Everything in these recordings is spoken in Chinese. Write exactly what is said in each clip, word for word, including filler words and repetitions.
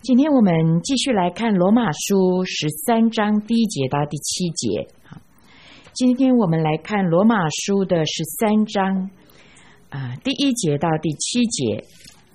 今天我们继续来看罗马书十三章第一节到第七节。今天我们来看罗马书的十三章、呃、第一节到第七节。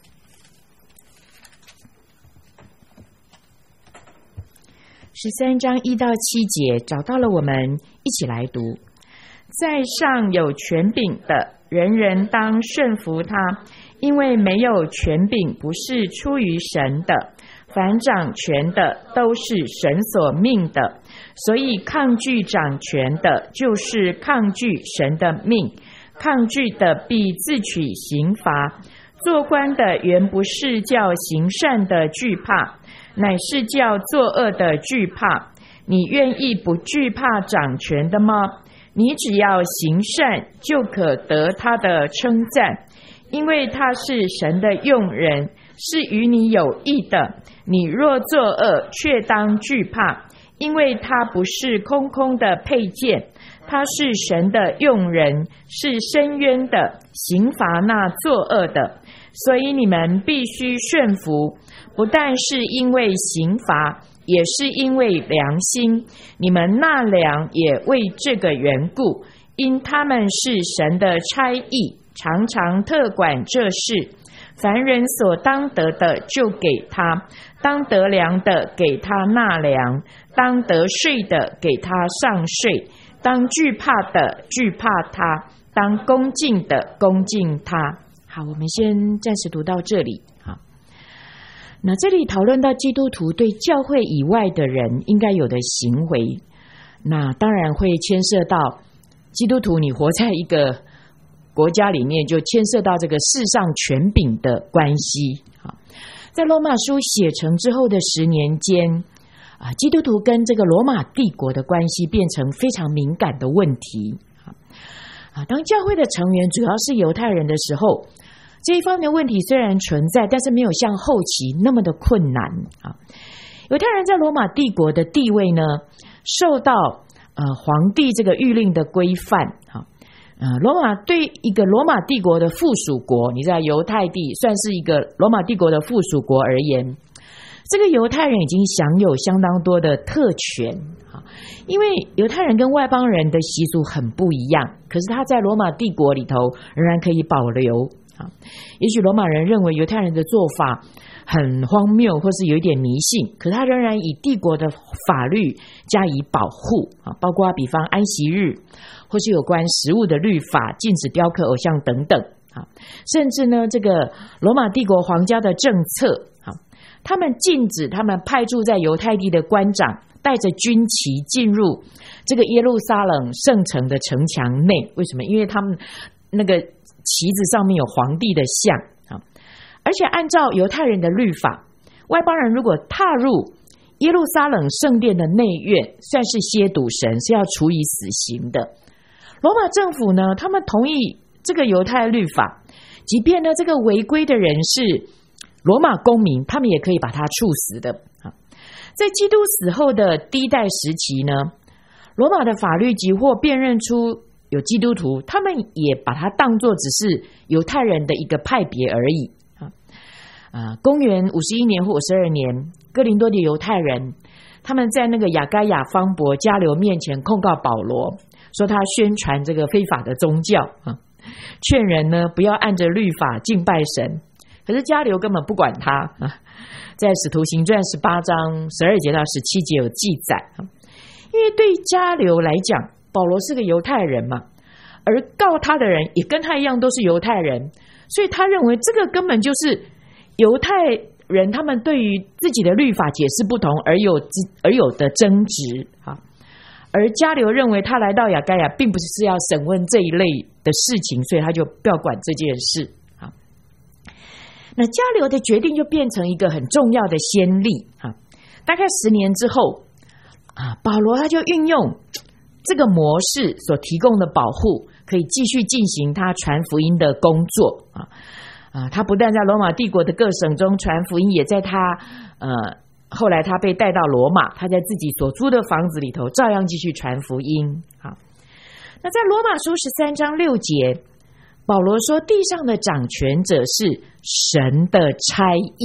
十三章一到七节找到了，我们一起来读。在上有权柄的，人人当顺服他，因为没有权柄不是出于神的，凡掌权的都是神所命的，所以抗拒掌权的，就是抗拒神的命，抗拒的必自取刑罚。做官的原不是叫行善的惧怕，乃是叫作恶的惧怕。你愿意不惧怕掌权的吗？你只要行善，就可得他的称赞，因为他是神的用人，是与你有益的。你若作恶，却当惧怕，因为他不是空空的佩剑，他是神的用人，是伸冤的，刑罚那作恶的。所以你们必须顺服，不但是因为刑罚，也是因为良心。你们纳粮也为这个缘故，因他们是神的差役，常常特管这事。凡人所当得的就给他，当得粮的给他纳粮，当得税的给他上税，当惧怕的惧怕他，当恭敬的恭敬他。好，我们先暂时读到这里。好，那这里讨论到基督徒对教会以外的人应该有的行为，那当然会牵涉到基督徒你活在一个国家里面，就牵涉到这个世上权柄的关系。在罗马书写成之后的十年间，基督徒跟这个罗马帝国的关系变成非常敏感的问题。当教会的成员主要是犹太人的时候，这一方面的问题虽然存在，但是没有像后期那么的困难。犹太人在罗马帝国的地位呢，受到呃皇帝这个谕令的规范。呃，罗马对一个罗马帝国的附属国，你知道犹太地算是一个罗马帝国的附属国而言，这个犹太人已经享有相当多的特权。因为犹太人跟外邦人的习俗很不一样，可是他在罗马帝国里头仍然可以保留。也许罗马人认为犹太人的做法很荒谬或是有一点迷信，可是他仍然以帝国的法律加以保护，包括比方安息日，或是有关食物的律法，禁止雕刻偶像等等。甚至呢，这个罗马帝国皇家的政策，他们禁止他们派驻在犹太地的官长带着军旗进入这个耶路撒冷圣城的城墙内。为什么？因为他们那个旗子上面有皇帝的像，而且按照犹太人的律法，外邦人如果踏入耶路撒冷圣殿的内院，算是亵渎神，是要处以死刑的。罗马政府呢，他们同意这个犹太律法，即便呢这个违规的人是罗马公民，他们也可以把他处死的。在基督死后的第一代时期呢，罗马的法律即或辨认出有基督徒，他们也把它当作只是犹太人的一个派别而已。啊，公元五十一年或五十二年，哥林多的犹太人他们在那个亚该亚方伯加流面前控告保罗，说他宣传这个非法的宗教，劝人呢不要按着律法敬拜神。可是加流根本不管他，在使徒行传十八章十二节到十七节有记载。因为对加流来讲，保罗是个犹太人嘛，而告他的人也跟他一样都是犹太人，所以他认为这个根本就是犹太人他们对于自己的律法解释不同而有而有的争执。而加流认为他来到亚该亚并不是要审问这一类的事情，所以他就不要管这件事。那加流的决定就变成一个很重要的先例。大概十年之后，保罗他就运用这个模式所提供的保护，可以继续进行他传福音的工作。他不但在罗马帝国的各省中传福音，也在他呃后来他被带到罗马，他在自己所租的房子里头照样继续传福音。好，那在罗马书十三章六节，保罗说地上的掌权者是神的差役。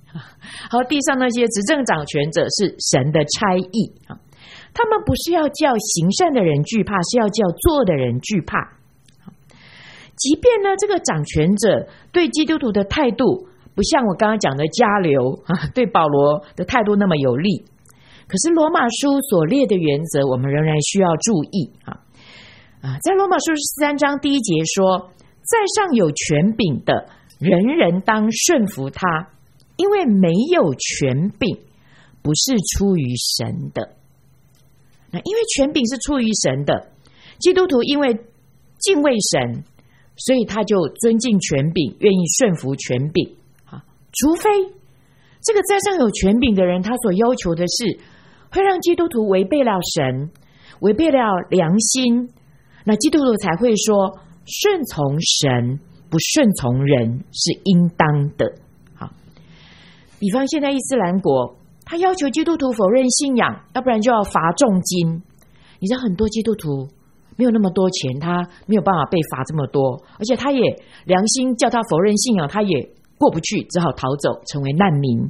好，地上那些执政掌权者是神的差役，他们不是要叫行善的人惧怕，是要叫做的人惧怕。即便呢，这个掌权者对基督徒的态度不像我刚刚讲的迦流对保罗的态度那么有利，可是罗马书所列的原则我们仍然需要注意啊。在罗马书十三章第一节说，在上有权柄的人人当顺服他，因为没有权柄不是出于神的。那因为权柄是出于神的，基督徒因为敬畏神，所以他就尊敬权柄，愿意顺服权柄。除非这个在上有权柄的人，他所要求的是会让基督徒违背了神，违背了良心，那基督徒才会说顺从神不顺从人是应当的。好，比方现在伊斯兰国，他要求基督徒否认信仰，要不然就要罚重金。你知道很多基督徒没有那么多钱，他没有办法被罚这么多，而且他也良心叫他否认信仰，他也过不去，只好逃走，成为难民。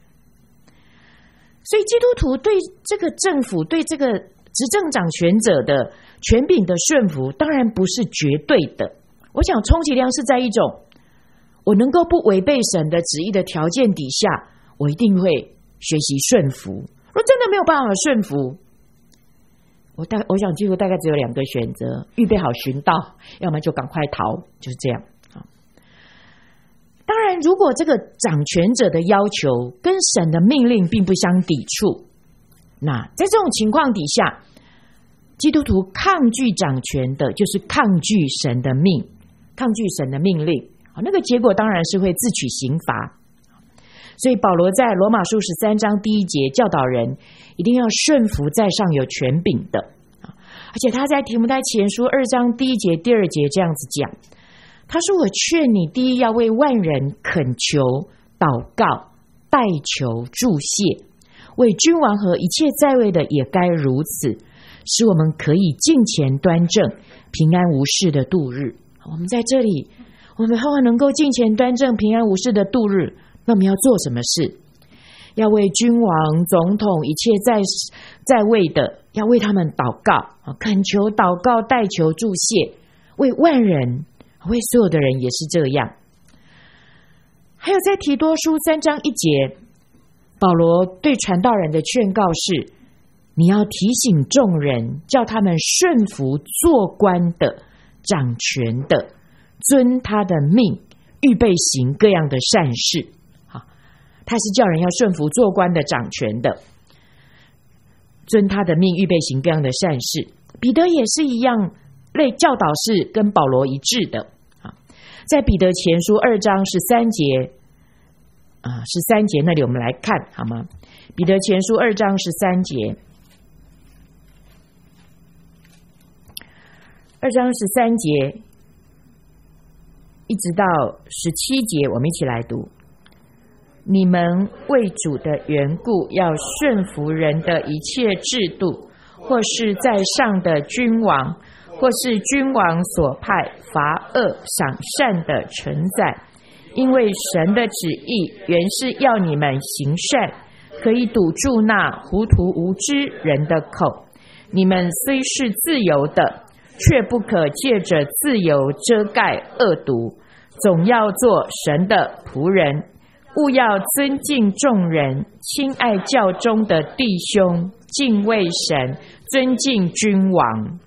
所以基督徒对这个政府，对这个执政掌权者的权柄的顺服，当然不是绝对的。我想充其量是在一种我能够不违背神的旨意的条件底下，我一定会学习顺服。如果真的没有办法顺服，我大我想几乎大概只有两个选择：预备好寻道，要么就赶快逃，就是这样。当然，如果这个掌权者的要求跟神的命令并不相抵触，那在这种情况底下，基督徒抗拒掌权的，就是抗拒神的命，抗拒神的命令，那个结果当然是会自取刑罚。所以保罗在罗马书十三章第一节教导人一定要顺服在上有权柄的，而且他在提摩太前书二章第一节第二节这样子讲，他说，我劝你第一要为万人恳求祷告代求祝谢，为君王和一切在位的也该如此，使我们可以敬虔端正，平安无事的度日。我们在这里，我们后来能够敬虔端正，平安无事的度日，那我们要做什么事？要为君王总统一切在在位的，要为他们祷告，恳求祷告代求祝谢，为万人，为所有的人也是这样。还有在提多书三章一节，保罗对传道人的劝告是，你要提醒众人，叫他们顺服做官的掌权的，遵他的命，预备行各样的善事。好，他是叫人要顺服做官的掌权的，遵他的命，预备行各样的善事。彼得也是一样，类教导是跟保罗一致的。在彼得前书二章十三节啊，十三节那里我们来看好吗？彼得前书二章十三节，二章十三节一直到十七节，我们一起来读。你们为主的缘故，要顺服人的一切制度，或是在上的君王，或是君王所派罚恶赏善的臣宰，因为神的旨意原是要你们行善，可以堵住那糊涂无知人的口。你们虽是自由的，却不可借着自由遮盖恶毒，总要做神的仆人，务要尊敬众人，亲爱教中的弟兄，敬畏神，尊敬君王。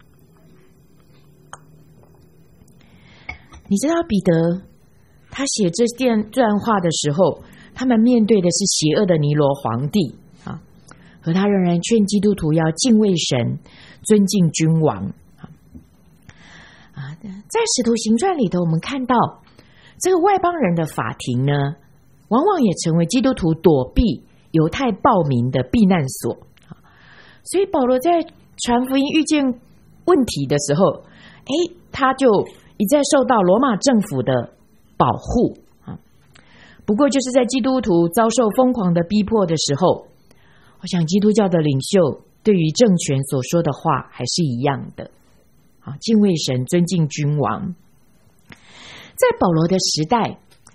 你知道彼得他写这段话的时候，他们面对的是邪恶的尼罗皇帝啊，可他仍然劝基督徒要敬畏神，尊敬君王啊。在使徒行传里头，我们看到这个外邦人的法庭呢，往往也成为基督徒躲避犹太暴民的避难所。所以保罗在传福音遇见问题的时候，诶，他就一再受到罗马政府的保护。不过就是在基督徒遭受疯狂的逼迫的时候，我想基督教的领袖对于政权所说的话还是一样的，敬畏神，尊敬君王。在保罗的时代，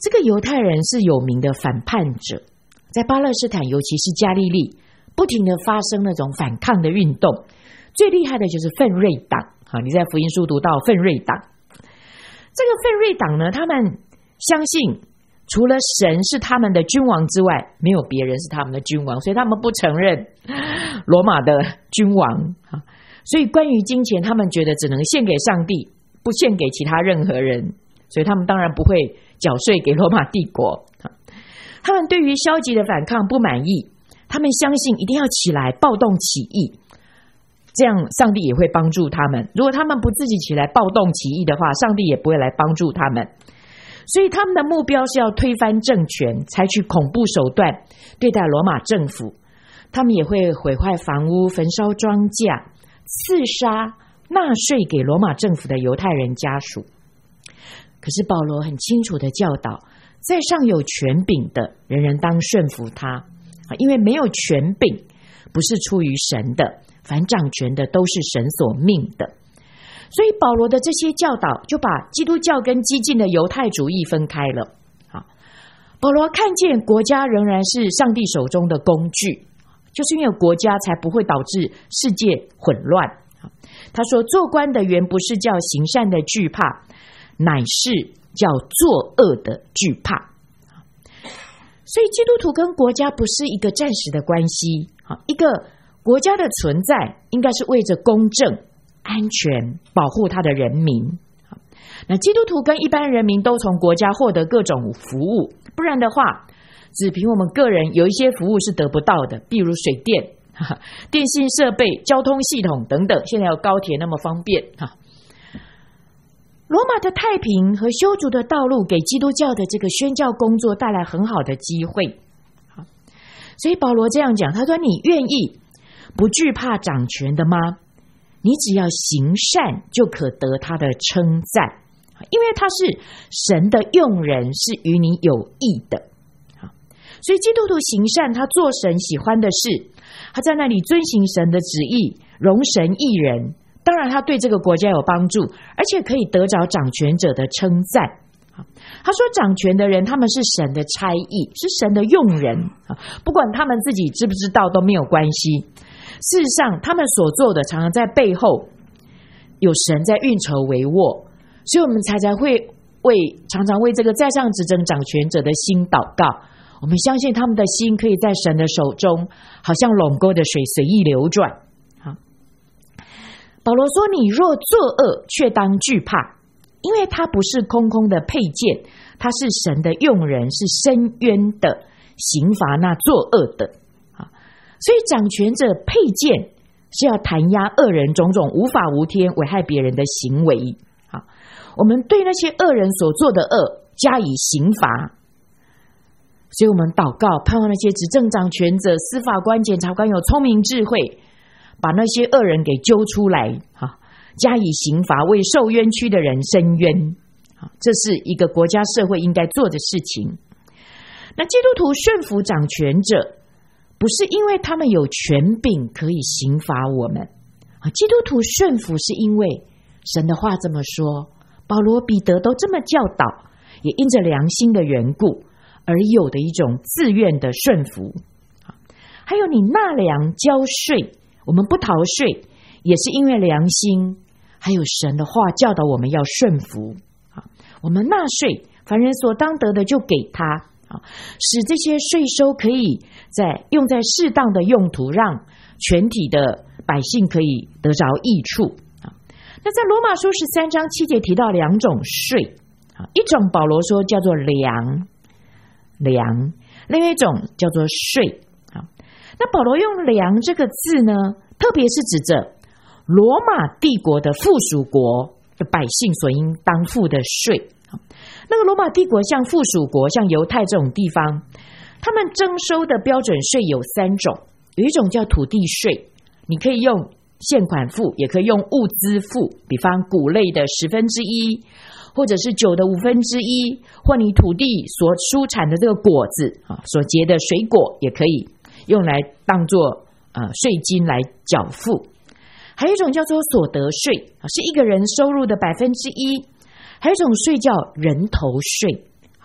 这个犹太人是有名的反叛者，在巴勒斯坦尤其是加利利不停的发生那种反抗的运动，最厉害的就是奋锐党。好，你在福音书读到奋锐党，这个奋锐党呢，他们相信除了神是他们的君王之外，没有别人是他们的君王，所以他们不承认罗马的君王。所以关于金钱，他们觉得只能献给上帝，不献给其他任何人，所以他们当然不会缴税给罗马帝国。他们对于消极的反抗不满意，他们相信一定要起来暴动起义，这样上帝也会帮助他们。如果他们不自己起来暴动起义的话，上帝也不会来帮助他们。所以他们的目标是要推翻政权，采取恐怖手段对待罗马政府。他们也会毁坏房屋，焚烧庄稼，刺杀纳税给罗马政府的犹太人家属。可是保罗很清楚的教导，在上有权柄的，人人当顺服他，因为没有权柄不是出于神的，凡掌权的都是神所命的。所以保罗的这些教导就把基督教跟激进的犹太主义分开了。好，保罗看见国家仍然是上帝手中的工具，就是因为有国家才不会导致世界混乱。他说，做官的原不是叫行善的惧怕，乃是叫作恶的惧怕。所以基督徒跟国家不是一个暂时的关系，一个国家的存在应该是为着公正安全保护他的人民。那基督徒跟一般人民都从国家获得各种服务，不然的话只凭我们个人有一些服务是得不到的，比如水电、电信设备、交通系统等等，现在有高铁那么方便。罗马的太平和修筑的道路给基督教的这个宣教工作带来很好的机会。所以保罗这样讲，他说，你愿意不惧怕掌权的吗？你只要行善就可得他的称赞，因为他是神的用人，是与你有益的。所以基督徒行善，他做神喜欢的事，他在那里遵行神的旨意，容神益人，当然他对这个国家有帮助，而且可以得着掌权者的称赞。他说掌权的人他们是神的差役，是神的用人，不管他们自己知不知道都没有关系。事实上他们所做的常常在背后有神在运筹帷幄，所以我们才才会为常常为这个在上执政掌权者的心祷告。我们相信他们的心可以在神的手中，好像垄沟的水随意流转。保罗说，你若作恶却当惧怕，因为他不是空空的佩剑，他是神的用人，是伸冤的，刑罚那作恶的。所以掌权者佩剑是要弹压恶人种种无法无天危害别人的行为。好，我们对那些恶人所做的恶加以刑罚。所以我们祷告，盼望那些执政掌权者、司法官、检察官有聪明智慧，把那些恶人给揪出来，加以刑罚，为受冤屈的人伸冤。这是一个国家社会应该做的事情。那基督徒顺服掌权者，不是因为他们有权柄可以刑罚我们，基督徒顺服是因为神的话这么说，保罗、彼得都这么教导，也因着良心的缘故而有的一种自愿的顺服。还有你纳粮交税，我们不逃税，也是因为良心，还有神的话教导我们要顺服。我们纳税，凡人所当得的就给他，使这些税收可以在用在适当的用途，让全体的百姓可以得着益处。那在罗马书十三章七节提到两种税，一种保罗说叫做粮，粮，另一种叫做税。那保罗用粮这个字呢，特别是指着罗马帝国的附属国的百姓所应当付的税。那个罗马帝国像附属国，像犹太这种地方，他们征收的标准税有三种，有一种叫土地税，你可以用现款付，也可以用物资付，比方谷类的十分之一，或者是酒的五分之一，或你土地所出产的这个果子所结的水果，也可以用来当作呃税金来缴付。还有一种叫做所得税，是一个人收入的百分之一。还有一种税叫人头税，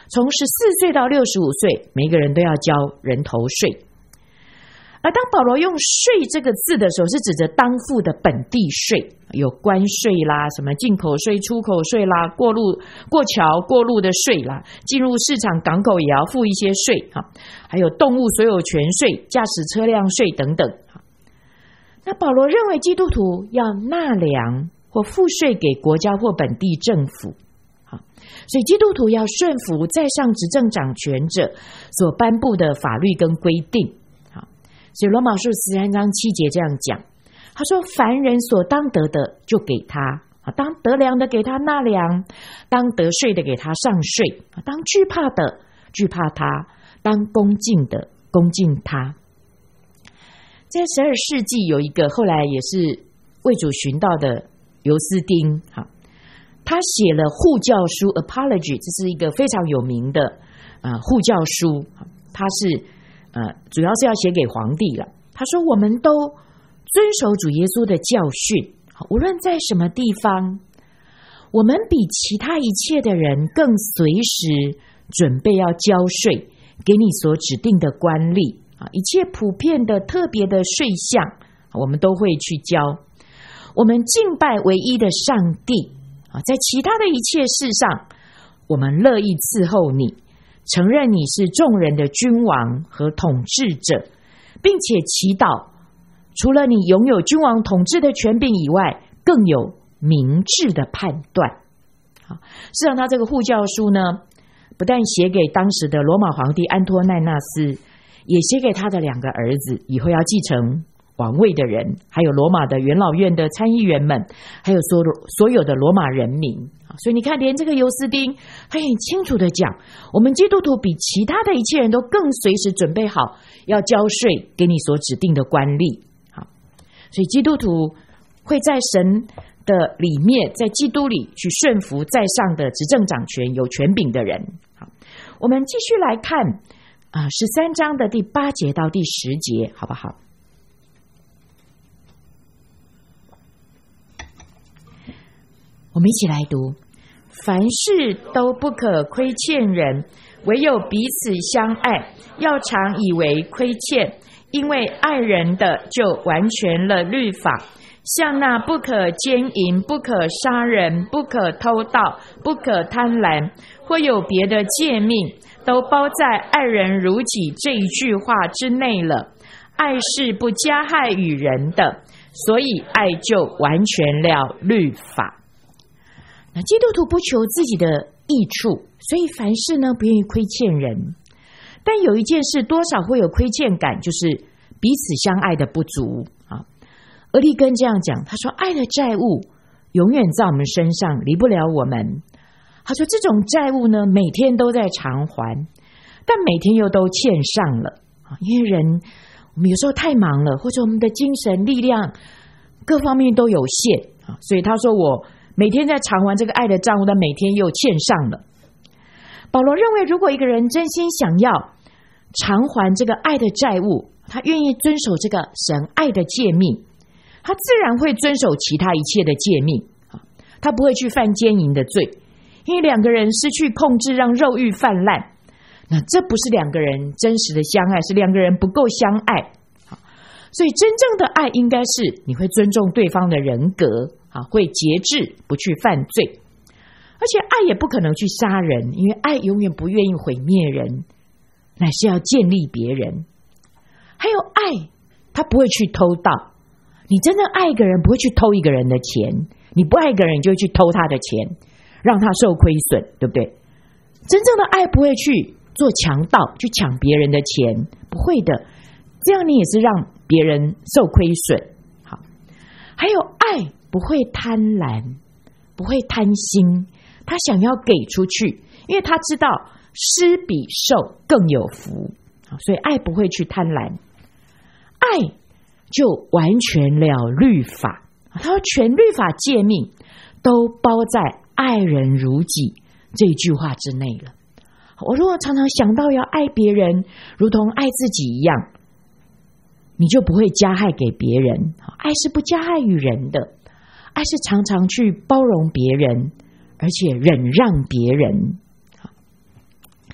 从十四岁到六十五岁，每一个人都要交人头税。而当保罗用税这个字的时候，是指着当付的本地税，有关税啦，什么进口税、出口税啦，过路过桥过路的税啦，进入市场港口也要付一些税，还有动物所有权税、驾驶车辆税等等。那保罗认为基督徒要纳粮或付税给国家或本地政府，所以基督徒要顺服在上执政掌权者所颁布的法律跟规定。所以罗马书十三章七节这样讲，他说凡人所当得的就给他，当得粮的给他纳粮，当得税的给他上税，当惧怕的惧怕他，当恭敬的恭敬他。在十二世纪有一个后来也是为主寻道的尤斯丁，他写了护教书 Apology， 这是一个非常有名的、呃、护教书，他是呃，主要是要写给皇帝了。他说我们都遵守主耶稣的教训，无论在什么地方，我们比其他一切的人更随时准备要交税给你所指定的官吏，一切普遍的特别的税项我们都会去交。我们敬拜唯一的上帝，在其他的一切事上我们乐意伺候你，承认你是众人的君王和统治者，并且祈祷除了你拥有君王统治的权柄以外，更有明智的判断。事实上他这个护教书呢，不但写给当时的罗马皇帝安托奈纳斯，也写给他的两个儿子，以后要继承王位的人，还有罗马的元老院的参议员们，还有所所有的罗马人民。所以你看，连这个尤斯丁他很清楚的讲，我们基督徒比其他的一切人都更随时准备好要交税给你所指定的官吏。好，所以基督徒会在神的里面，在基督里去顺服在上的执政掌权有权柄的人。好，我们继续来看啊，十三章的第八节到第十节，好不好？我们一起来读。凡事都不可亏欠人，唯有彼此相爱，要常以为亏欠，因为爱人的就完全了律法。像那不可奸淫、不可杀人、不可偷盗、不可贪婪，或有别的诫命，都包在爱人如己这一句话之内了。爱是不加害于人的，所以爱就完全了律法。那基督徒不求自己的益处，所以凡事呢不愿意亏欠人。但有一件事多少会有亏欠感，就是彼此相爱的不足啊。俄利根这样讲，他说爱的债务永远在我们身上，离不了我们。他说这种债务呢每天都在偿还，但每天又都欠上了，因为人我们有时候太忙了，或者我们的精神力量各方面都有限，所以他说我每天在偿还这个爱的账务，但每天又欠上了。保罗认为，如果一个人真心想要偿还这个爱的债务，他愿意遵守这个神爱的诫命，他自然会遵守其他一切的诫命，他不会去犯奸淫的罪，因为两个人失去控制，让肉欲泛滥，那这不是两个人真实的相爱，是两个人不够相爱。所以真正的爱应该是你会尊重对方的人格，会节制，不去犯罪。而且爱也不可能去杀人，因为爱永远不愿意毁灭人，乃是要建立别人。还有爱他不会去偷盗，你真正爱一个人不会去偷一个人的钱，你不爱一个人你就会去偷他的钱，让他受亏损，对不对？真正的爱不会去做强盗，去抢别人的钱，不会的，这样你也是让别人受亏损。好，还有爱不会贪婪，不会贪心，他想要给出去，因为他知道施比受更有福，所以爱不会去贪婪。爱就完全了律法，他说全律法诫命都包在爱人如己这一句话之内了。我如果常常想到要爱别人如同爱自己一样，你就不会加害给别人。爱是不加害于人的，爱是常常去包容别人，而且忍让别人。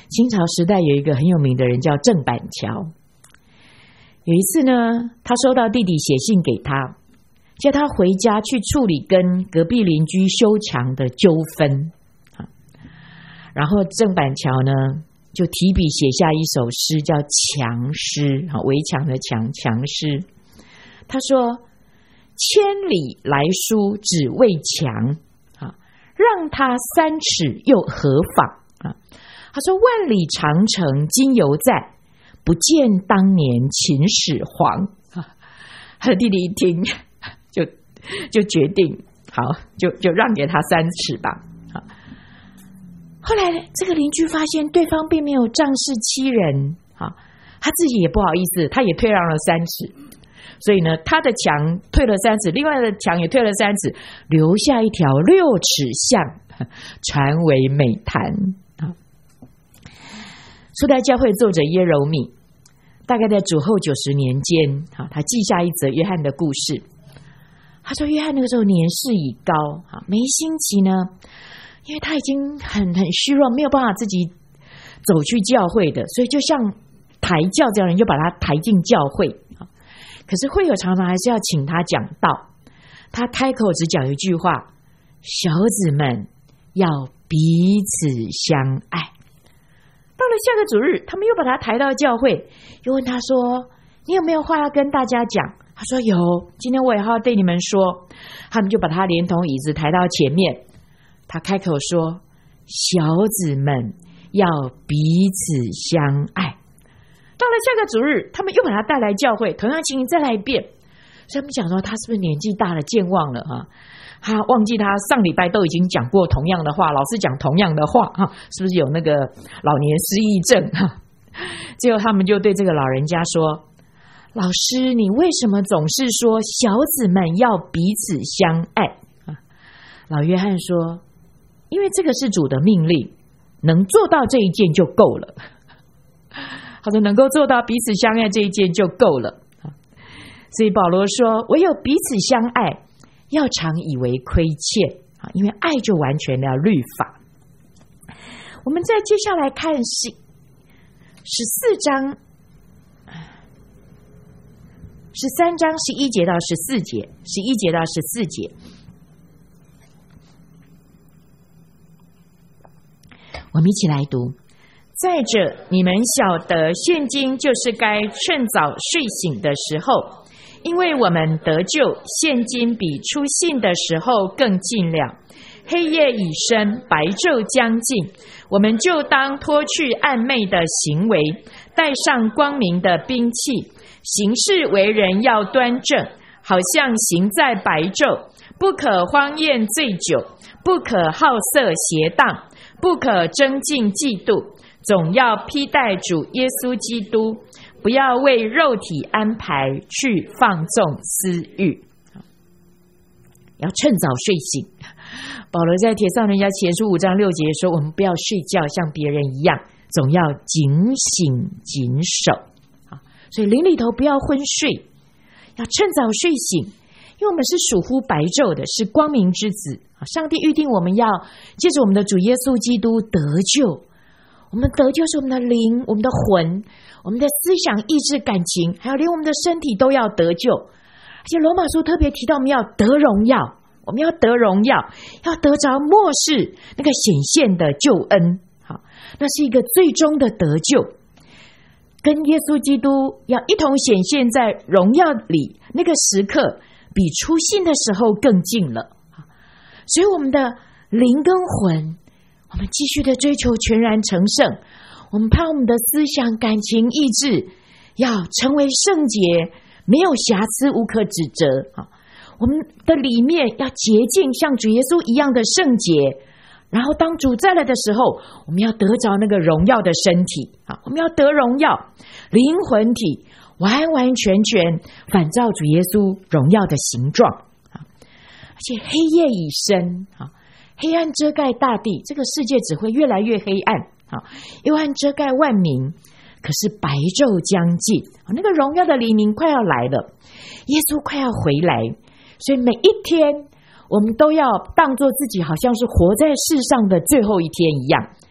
清朝时代有一个很有名的人叫郑板桥，有一次呢，他收到弟弟写信给他，叫他回家去处理跟隔壁邻居修墙的纠纷。然后郑板桥呢就提笔写下一首诗，叫墙诗，围墙的墙，墙诗。他说：千里来书只为墙，让他三尺又何妨。他说：万里长城今犹在，不见当年秦始皇。他的弟弟一听就就决定好，就就让给他三尺吧。后来这个邻居发现对方并没有仗势欺人，他自己也不好意思，他也退让了三尺，所以呢，他的墙退了三尺，另外的墙也退了三尺，留下一条六尺巷，传为美谈。初代教会作者耶柔米大概在主后九十年间，他记下一则约翰的故事。他说约翰那个时候年事已高，没心急呢，因为他已经很很虚弱，没有办法自己走去教会的，所以就像抬轿这样人就把他抬进教会。可是会友常常还是要请他讲道，他开口只讲一句话：小子们要彼此相爱。到了下个主日，他们又把他抬到教会，又问他说：你有没有话要跟大家讲？他说有，今天我也要对你们说。他们就把他连同椅子抬到前面，他开口说：小子们要彼此相爱。到了下个主日，他们又把他带来教会，同样情形再来一遍。所以他们讲说他是不是年纪大了健忘了啊？他忘记他上礼拜都已经讲过同样的话，老是讲同样的话，是不是有那个老年失忆症？最后他们就对这个老人家说：老师，你为什么总是说小子们要彼此相爱？老约翰说：因为这个是主的命令，能做到这一件就够了。他说能够做到彼此相爱这一件就够了。所以保罗说：唯有彼此相爱，要常以为亏欠，因为爱就完全了律法。我们再接下来看十十四章十三章十一节到十四节，十一节到十四节，我们一起来读。再者，你们晓得现今就是该趁早睡醒的时候，因为我们得救，现今比初信的时候更近了。黑夜已深，白昼将近，我们就当脱去暗昧的行为，带上光明的兵器，行事为人要端正，好像行在白昼，不可荒宴醉酒，不可好色邪荡，不可争竞嫉妒，总要披戴主耶稣基督，不要为肉体安排去放纵私欲。要趁早睡醒。保罗在帖撒罗尼迦前书五章六节说，我们不要睡觉像别人一样，总要警醒谨守。所以灵里头不要昏睡，要趁早睡醒，因为我们是属乎白昼的，是光明之子。上帝预定我们要借着我们的主耶稣基督得救，我们得救是我们的灵、我们的魂、我们的思想、意志、感情，还有连我们的身体都要得救。而且罗马书特别提到我们要得荣耀，我们要得荣耀，要得着末世那个显现的救恩。好，那是一个最终的得救，跟耶稣基督要一同显现在荣耀里，那个时刻比出信的时候更近了。所以我们的灵跟魂，我们继续的追求全然成圣，我们盼我们的思想、感情、意志要成为圣洁，没有瑕疵，无可指责。我们的里面要洁净，像主耶稣一样的圣洁。然后当主再来的时候，我们要得着那个荣耀的身体，我们要得荣耀，灵魂体完完全全反照主耶稣荣耀的形状。而且黑夜已深，黑暗遮盖大地，这个世界只会越来越黑暗，幽暗遮盖万民。可是白昼将近，那个荣耀的黎明快要来了，耶稣快要回来。所以每一天我们都要当作自己好像是活在世上的最后一天一样，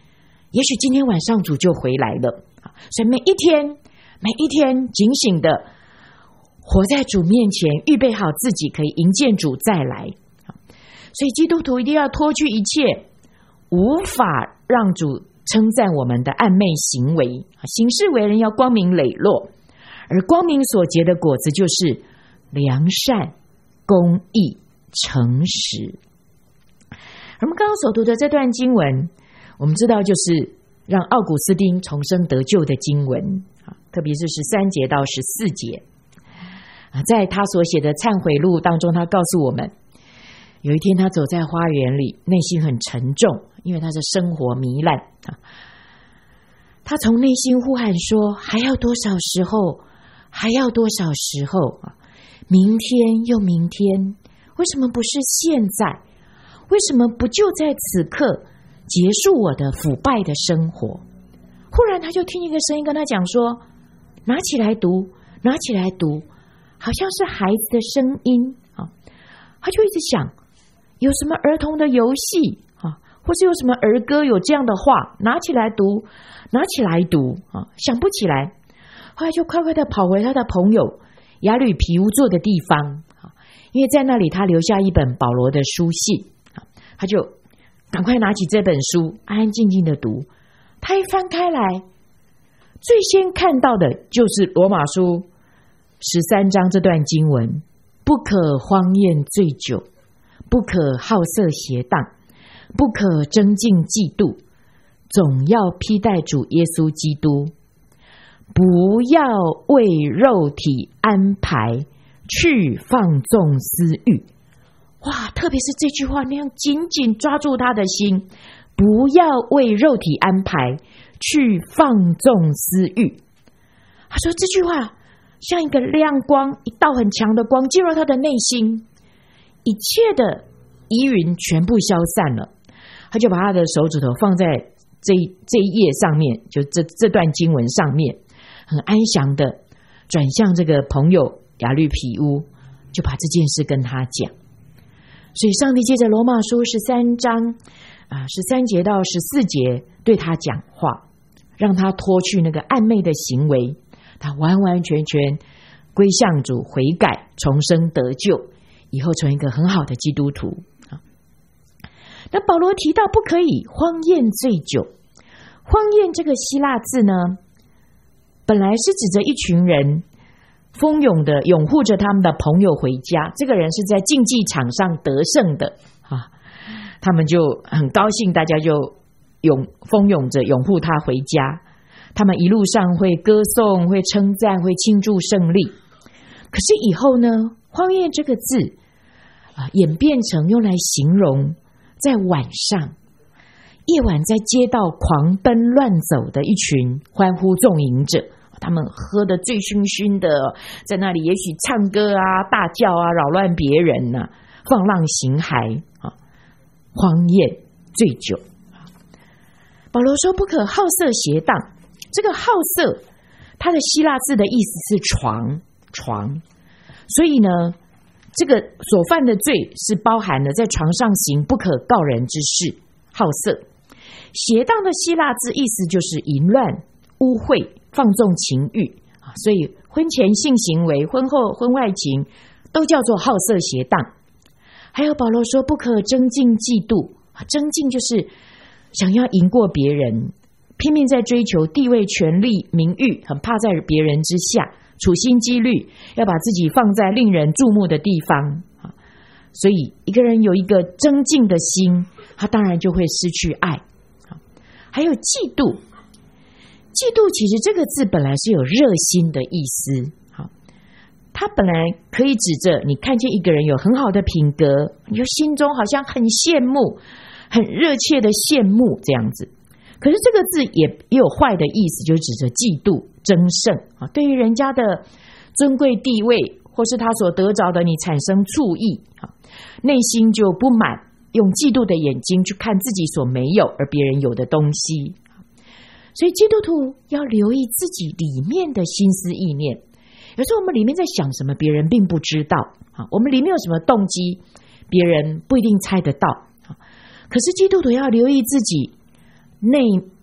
也许今天晚上主就回来了。所以每一天每一天警醒的活在主面前，预备好自己可以迎见主再来。所以基督徒一定要脱去一切无法让主称赞我们的暧昧行为，行事为人要光明磊落，而光明所结的果子就是良善、公义、诚实。我们刚刚所读的这段经文，我们知道就是让奥古斯丁重生得救的经文，特别是十三节到十四节。在他所写的忏悔录当中，他告诉我们，有一天他走在花园里，内心很沉重，因为他是生活糜烂。他从内心呼喊说，还要多少时候，还要多少时候，明天又明天，为什么不是现在？为什么不就在此刻结束我的腐败的生活？忽然他就听一个声音跟他讲说，拿起来读，拿起来读，好像是孩子的声音。他就一直想，有什么儿童的游戏啊，或是有什么儿歌有这样的话，拿起来读，拿起来读啊，想不起来。后来就快快的跑回他的朋友亚吕皮乌坐的地方，因为在那里他留下一本保罗的书信，他就赶快拿起这本书，安安静静的读。他一翻开来，最先看到的就是罗马书十三章这段经文，不可荒宴醉酒，不可好色邪荡，不可争竞嫉妒，总要披戴主耶稣基督，不要为肉体安排去放纵私欲。哇，特别是这句话那样紧紧抓住他的心，不要为肉体安排去放纵私欲。他说这句话像一个亮光，一道很强的光进入他的内心，一切的疑云全部消散了。他就把他的手指头放在这一这一页上面，就这这段经文上面，很安详的转向这个朋友亚律皮乌，就把这件事跟他讲。所以上帝借着罗马书十三章啊十三节到十四节对他讲话，让他脱去那个暧昧的行为，他完完全全归向主，悔改，重生得救，以后成为一个很好的基督徒。那保罗提到不可以荒宴醉酒，荒宴这个希腊字呢，本来是指着一群人蜂拥的拥护着他们的朋友回家，这个人是在竞技场上得胜的啊，他们就很高兴，大家就拥蜂拥着拥护他回家，他们一路上会歌颂，会称赞，会庆祝胜利。可是以后呢，荒宴这个字啊，演变成用来形容在晚上夜晚在街道狂奔乱走的一群欢呼纵饮者，他们喝得醉醺醺的，在那里也许唱歌啊、大叫啊，扰乱别人啊，放浪形骸啊，荒宴醉酒。保罗说不可好色邪荡，这个好色它的希腊字的意思是床床，所以呢这个所犯的罪是包含了在床上行不可告人之事，好色。邪荡的希腊字意思就是淫乱、污秽、放纵情欲，所以婚前性行为、婚后婚外情都叫做好色邪荡。还有保罗说不可争竞嫉妒，争竞就是想要赢过别人，拼命在追求地位、权力、名誉，很怕在别人之下，处心积虑要把自己放在令人注目的地方。所以一个人有一个争竞的心，他当然就会失去爱。还有嫉妒，嫉妒其实这个字本来是有热心的意思，它本来可以指着你看见一个人有很好的品格，你就心中好像很羡慕，很热切的羡慕这样子。可是这个字也也有坏的意思，就指着嫉妒、争胜啊，对于人家的尊贵地位或是他所得着的，你产生醋意啊，内心就不满，用嫉妒的眼睛去看自己所没有而别人有的东西。所以基督徒要留意自己里面的心思意念，有时候我们里面在想什么别人并不知道，我们里面有什么动机别人不一定猜得到。可是基督徒要留意自己内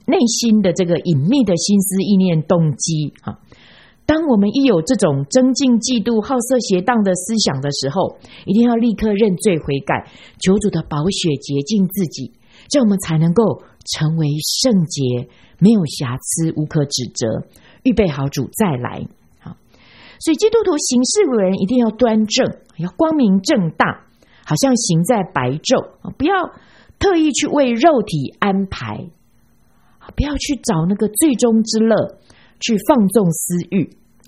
内心的这个隐秘的心思意念动机啊。当我们一有这种争竞嫉妒好色邪荡的思想的时候，一定要立刻认罪悔改，求主的宝血洁净自己，这样我们才能够成为圣洁，没有瑕疵，无可指责，预备好主再来。好，所以基督徒行事为人一定要端正，要光明正大，好像行在白昼，不要特意去为肉体安排，不要去找那个最终之乐，去放纵私欲。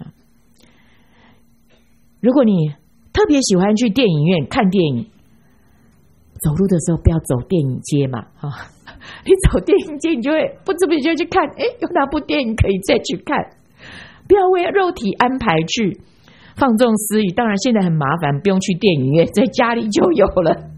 如果你特别喜欢去电影院看电影，走路的时候不要走电影街嘛，你走电影街你就会不知不觉就去看，诶，有哪部电影可以再去看，不要为肉体安排去放纵私欲。当然现在很麻烦，不用去电影院，在家里就有了。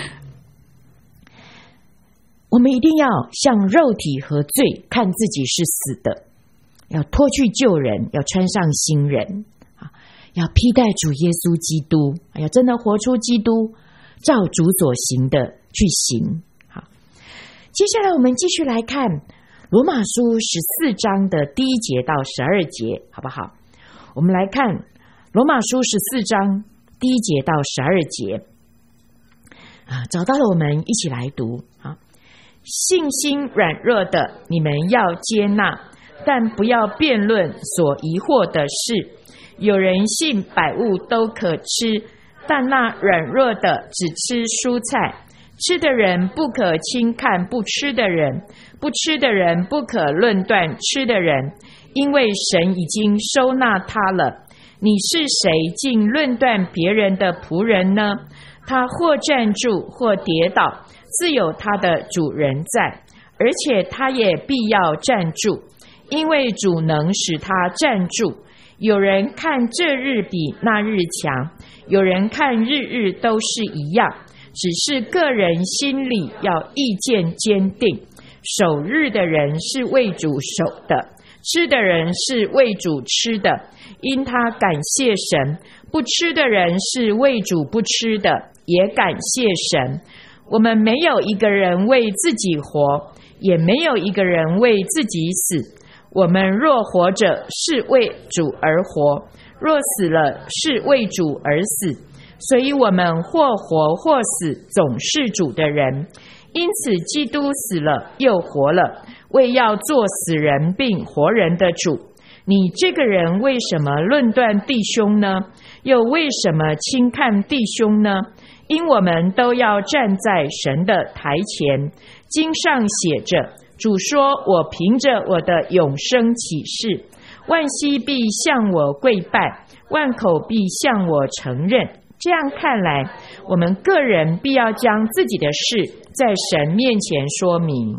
我们一定要向肉体和罪看自己是死的，要脱去旧人，要穿上新人，要披戴主耶稣基督，要真的活出基督照主所行的去行。好，接下来我们继续来看罗马书十四章的第一节到十二节，好不好？我们来看罗马书十四章第一节到十二节啊，找到了，我们一起来读啊。信心软弱的，你们要接纳，但不要辩论所疑惑的事。有人信百物都可吃，但那软弱的只吃蔬菜。吃的人不可轻看不吃的人，不吃的人不可论断吃的人，因为神已经收纳他了。你是谁竟论断别人的仆人呢？他或站住或跌倒，自有他的主人在，而且他也必要站住，因为主能使他站住。有人看这日比那日强，有人看日日都是一样，只是个人心里要意见坚定。守日的人是为主守的，吃的人是为主吃的，因他感谢神；不吃的人是为主不吃的，也感谢神。我们没有一个人为自己活，也没有一个人为自己死。我们若活着，是为主而活；若死了，是为主而死。所以我们或活或死，总是主的人。因此基督死了又活了，为要做死人并活人的主。你这个人为什么论断弟兄呢？又为什么轻看弟兄呢？因我们都要站在神的台前。经上写着，主说，我凭着我的永生启示，万膝必向我跪拜，万口必向我承认。这样看来，我们个人必要将自己的事在神面前说明。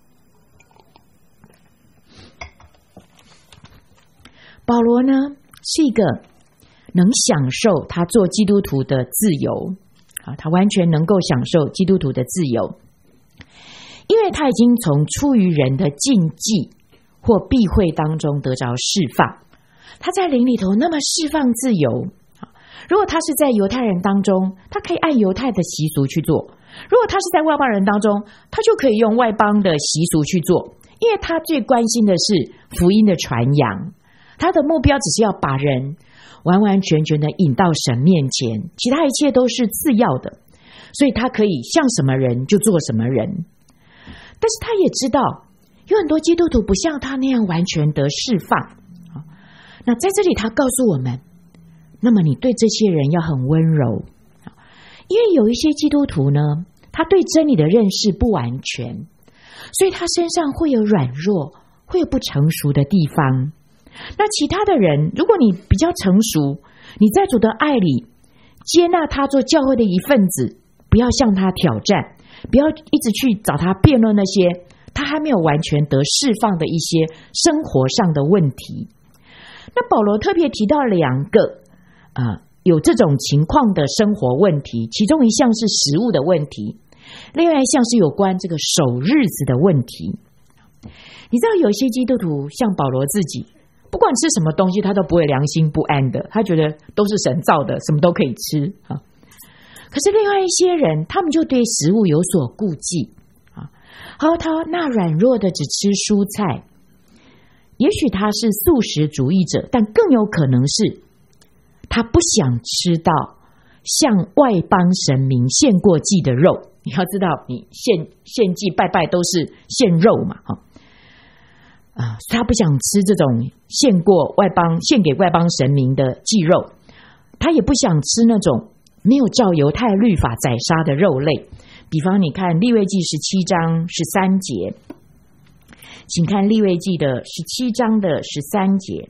保罗呢，是一个能享受他做基督徒的自由，他完全能够享受基督徒的自由，因为他已经从出于人的禁忌或避讳当中得着释放。他在灵里头那么释放自由，如果他是在犹太人当中，他可以按犹太的习俗去做；如果他是在外邦人当中，他就可以用外邦的习俗去做，因为他最关心的是福音的传扬，他的目标只是要把人完完全全的引到神面前，其他一切都是次要的，所以他可以像什么人就做什么人。但是他也知道有很多基督徒不像他那样完全得释放，那在这里他告诉我们，那么你对这些人要很温柔，因为有一些基督徒呢，他对真理的认识不完全，所以他身上会有软弱，会有不成熟的地方。那其他的人，如果你比较成熟，你在主的爱里接纳他做教会的一份子，不要向他挑战，不要一直去找他辩论那些他还没有完全得释放的一些生活上的问题。那保罗特别提到两个呃，有这种情况的生活问题，其中一项是食物的问题，另外一项是有关这个守日子的问题。你知道有一些基督徒像保罗自己，不管吃什么东西他都不会良心不安的，他觉得都是神造的，什么都可以吃啊。可是另外一些人，他们就对食物有所顾忌啊， 好，他那软弱的只吃蔬菜，也许他是素食主义者，但更有可能是他不想吃到向外邦神明献过祭的肉。你要知道，你献献祭拜拜都是献肉嘛，哈啊，他不想吃这种献过外邦、献给外邦神明的祭肉，他也不想吃那种没有照犹太律法宰杀的肉类。比方你看利未记十七章十三节，请看利未记的十七章的十三节。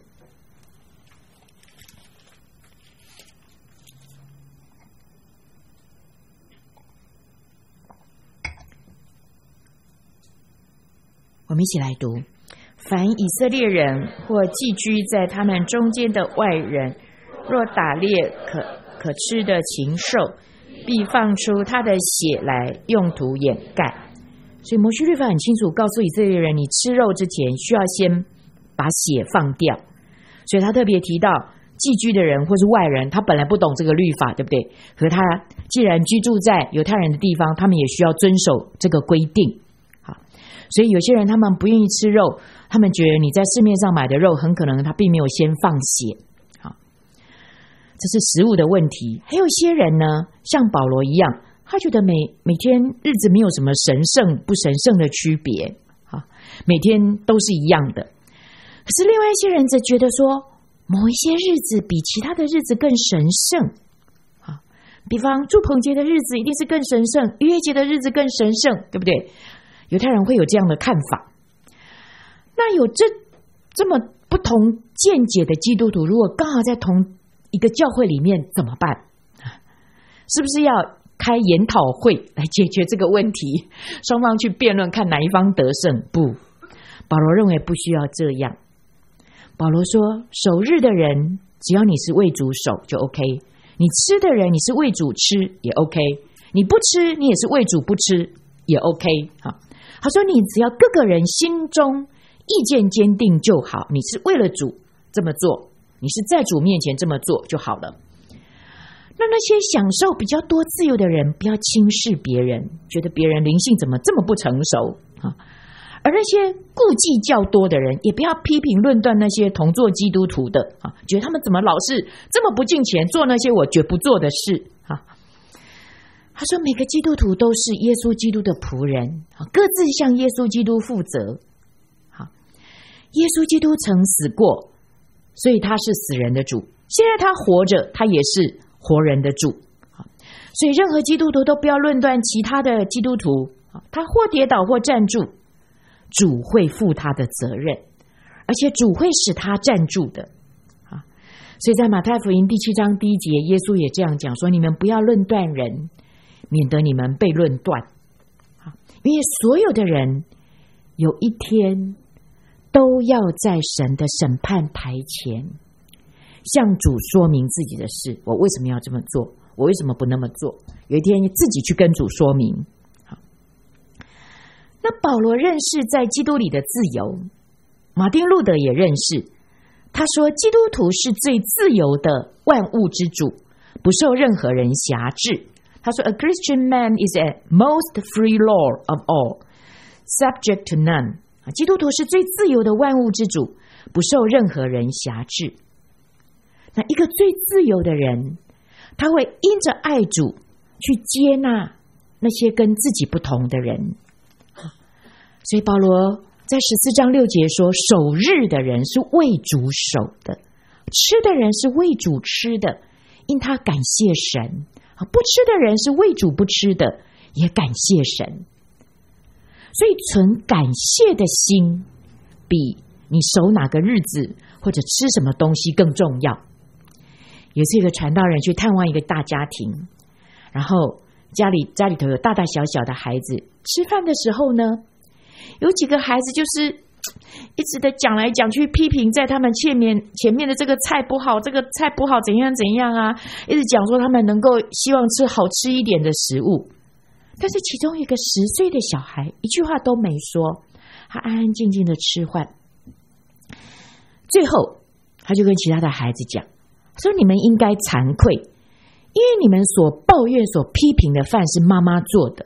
我们一起来读：凡以色列人或寄居在他们中间的外人，若打猎可可吃的禽兽，必放出他的血来，用土掩盖。所以摩西律法很清楚告诉以色列人，你吃肉之前需要先把血放掉。所以他特别提到寄居的人或是外人，他本来不懂这个律法，对不对？可他既然居住在犹太人的地方，他们也需要遵守这个规定。好，所以有些人他们不愿意吃肉，他们觉得你在市面上买的肉很可能他并没有先放血。这是食物的问题。还有些人呢，像保罗一样，他觉得每每天日子没有什么神圣不神圣的区别，每天都是一样的。可是另外一些人则觉得说，某一些日子比其他的日子更神圣。比方住棚节的日子一定是更神圣，逾越节的日子更神圣，对不对？犹太人会有这样的看法。那有这这么不同见解的基督徒，如果刚好在同一个教会里面怎么办？是不是要开研讨会来解决这个问题？双方去辩论看哪一方得胜？不，保罗认为不需要这样。保罗说，守日的人只要你是为主守就 OK， 你吃的人你是为主吃也 OK， 你不吃你也是为主不吃也 OK。 他说你只要各个人心中意见坚定就好，你是为了主这么做，你是在主面前这么做就好了。那那些享受比较多自由的人，不要轻视别人，觉得别人灵性怎么这么不成熟啊？而那些顾忌较多的人，也不要批评论断那些同做基督徒的啊，觉得他们怎么老是这么不敬虔，做那些我绝不做的事啊。他说，每个基督徒都是耶稣基督的仆人，各自向耶稣基督负责。耶稣基督曾死过，所以他是死人的主，现在他活着，他也是活人的主。所以任何基督徒都不要论断其他的基督徒，他或跌倒或站住，主会负他的责任，而且主会使他站住的。所以在马太福音第七章第一节，耶稣也这样讲说，你们不要论断人，免得你们被论断。因为所有的人有一天都要在神的审判台前向主说明自己的事，我为什么要这么做，我为什么不那么做，有一天自己去跟主说明。好，那保罗认识在基督里的自由，马丁路德也认识，他说基督徒是最自由的万物之主，不受任何人辖制。他说 A Christian man is a most free lord of all, subject to none。基督徒是最自由的万物之主，不受任何人辖制。那一个最自由的人，他会因着爱主去接纳那些跟自己不同的人。所以保罗在十四章六节说，守日的人是为主守的，吃的人是为主吃的，因他感谢神；不吃的人是为主不吃的，也感谢神。所以存感谢的心比你守哪个日子或者吃什么东西更重要。有次一个传道人去探望一个大家庭，然后家里家里头有大大小小的孩子，吃饭的时候呢，有几个孩子就是一直的讲来讲去，批评在他们前面前面的这个菜不好，这个菜不好怎样怎样啊，一直讲说他们能够希望吃好吃一点的食物。但是其中一个十岁的小孩一句话都没说，他安安静静的吃饭。最后他就跟其他的孩子讲，说你们应该惭愧，因为你们所抱怨所批评的饭是妈妈做的，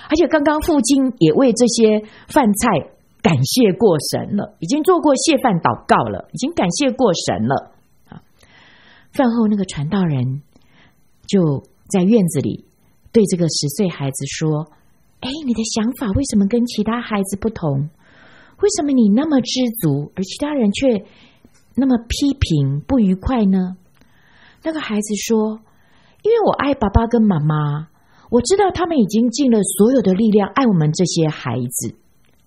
而且刚刚父亲也为这些饭菜感谢过神了，已经做过谢饭祷告了，已经感谢过神了。饭后那个传道人就在院子里对这个十岁孩子说，哎，你的想法为什么跟其他孩子不同？为什么你那么知足，而其他人却那么批评不愉快呢？那个孩子说，因为我爱爸爸跟妈妈，我知道他们已经尽了所有的力量爱我们这些孩子，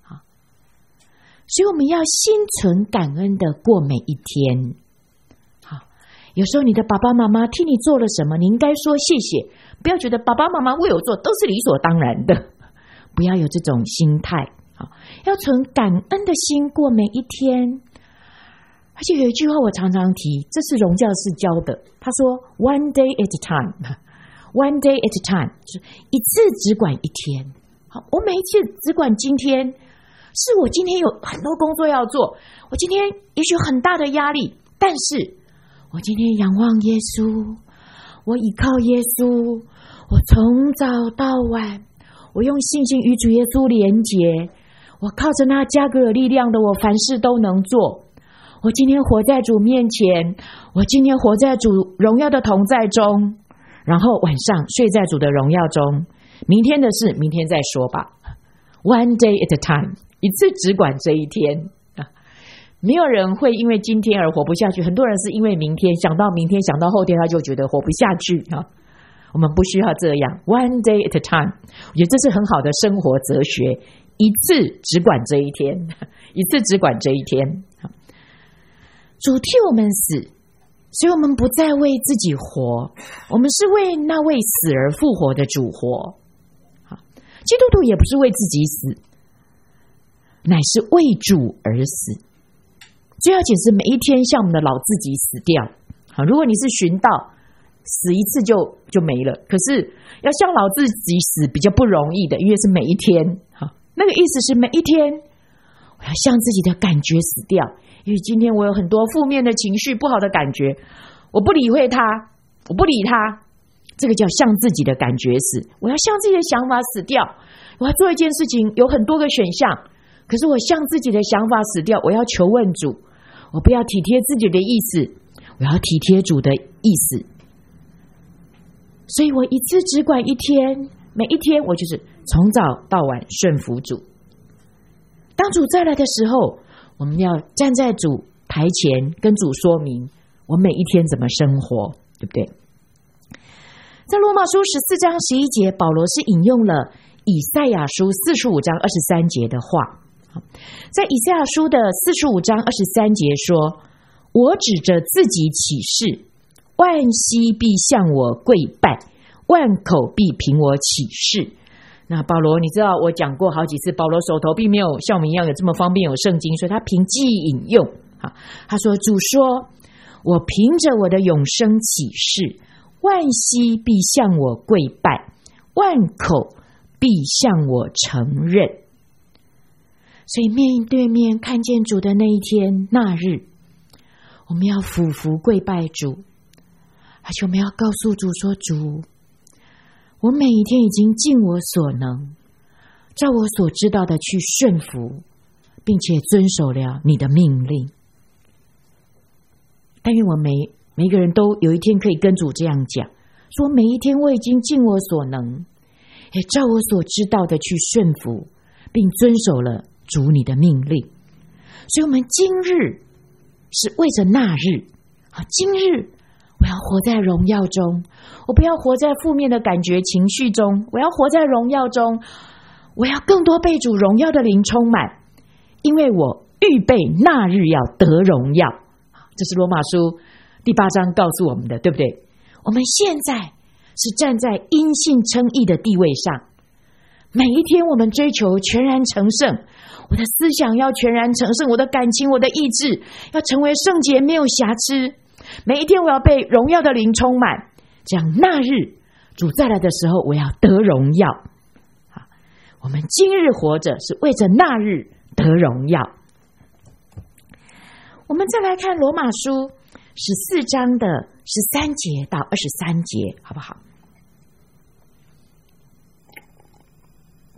所以我们要心存感恩的过每一天。有时候你的爸爸妈妈替你做了什么，你应该说谢谢，不要觉得爸爸妈妈为我做都是理所当然的，不要有这种心态，要存感恩的心过每一天。而且有一句话我常常提，这是荣教士教的，他说 one day at a time one day at a time， 一次只管一天。好，我每一次只管今天，是我今天有很多工作要做，我今天也许很大的压力，但是我今天仰望耶稣，我依靠耶稣，我从早到晚，我用信心与主耶稣连结，我靠着那加给我力量的，我凡事都能做。我今天活在主面前，我今天活在主荣耀的同在中，然后晚上睡在主的荣耀中。明天的事明天再说吧， One day at a time， 一次只管这一天。没有人会因为今天而活不下去，很多人是因为明天，想到明天想到后天他就觉得活不下去。我们不需要这样， One day at a time， 我觉得这是很好的生活哲学，一次只管这一天，一次只管这一天。主替我们死，所以我们不再为自己活，我们是为那位死而复活的主活。基督徒也不是为自己死，乃是为主而死。最要紧是每一天像我们的老自己死掉。好，如果你是寻道，死一次就就没了，可是要像老自己死比较不容易的，因为是每一天。好，那个意思是每一天我要向自己的感觉死掉，因为今天我有很多负面的情绪，不好的感觉，我不理会它，我不理它，这个叫向自己的感觉死。我要向自己的想法死掉，我要做一件事情有很多个选项，可是我向自己的想法死掉，我要求问主，我不要体贴自己的意思，我要体贴主的意思。所以我一次只管一天，每一天我就是从早到晚顺服主。当主再来的时候，我们要站在主台前跟主说明我每一天怎么生活，对不对？在罗马书十四章十一节，保罗是引用了以赛亚书四十五章二十三节的话。在以赛亚书的四十五章二十三节说，我指着自己起誓，万膝必向我跪拜，万口必凭我起誓。那保罗你知道我讲过好几次，保罗手头并没有像我们一样有这么方便有圣经，所以他凭记忆引用。他说，主说，我凭着我的永生起誓，万膝必向我跪拜，万口必向我承认。所以面对面看见主的那一天那日，我们要俯伏跪拜主，而且我们要告诉主说，主，我每一天已经尽我所能，照我所知道的去顺服，并且遵守了你的命令。但愿我每每一个人都有一天可以跟主这样讲，说每一天我已经尽我所能，也照我所知道的去顺服，并遵守了主你的命令。所以我们今日是为着那日，今日我要活在荣耀中，我不要活在负面的感觉情绪中，我要活在荣耀中，我要更多被主荣耀的灵充满，因为我预备那日要得荣耀。这是罗马书第八章告诉我们的，对不对？我们现在是站在因信称义的地位上，每一天我们追求全然成圣，我的思想要全然成圣，我的感情我的意志要成为圣洁没有瑕疵，每一天我要被荣耀的灵充满，这样那日主再来的时候我要得荣耀。我们今日活着是为着那日得荣耀。我们再来看罗马书十四章的十三节到二十三节，好不好？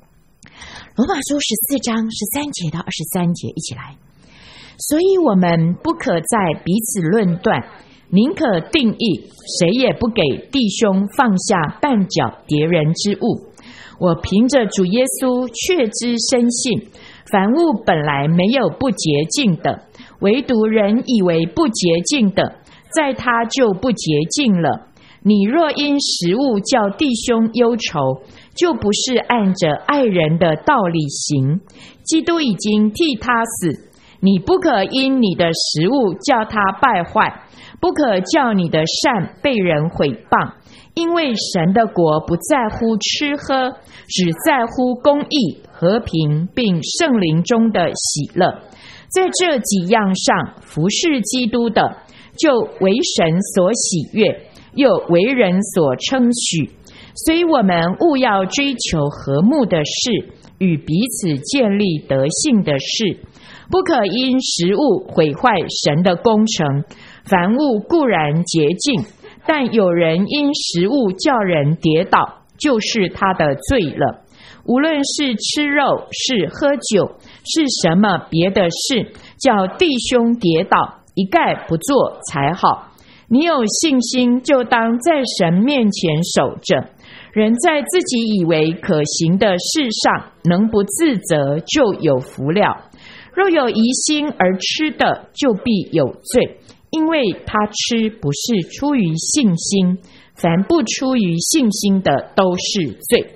罗马书十四章十三节到二十三节，一起来。所以我们不可再彼此论断，宁可定义，谁也不给弟兄放下绊脚跌人之物。我凭着主耶稣确知深信，凡物本来没有不洁净的，唯独人以为不洁净的，在他就不洁净了。你若因食物叫弟兄忧愁，就不是按着爱人的道理行。基督已经替他死，你不可因你的食物叫他败坏，不可叫你的善被人毁谤。因为神的国不在乎吃喝，只在乎公义、和平，并圣灵中的喜乐。在这几样上服侍基督的，就为神所喜悦，又为人所称许。所以我们务要追求和睦的事，与彼此建立德性的事，不可因食物毁坏神的工程。凡物固然洁净，但有人因食物叫人跌倒，就是他的罪了。无论是吃肉，是喝酒，是什么别的事，叫弟兄跌倒，一概不做才好。你有信心，就当在神面前守着。人在自己以为可行的事上能不自责，就有福了。若有疑心而吃的，就必有罪，因为他吃不是出于信心，凡不出于信心的都是罪。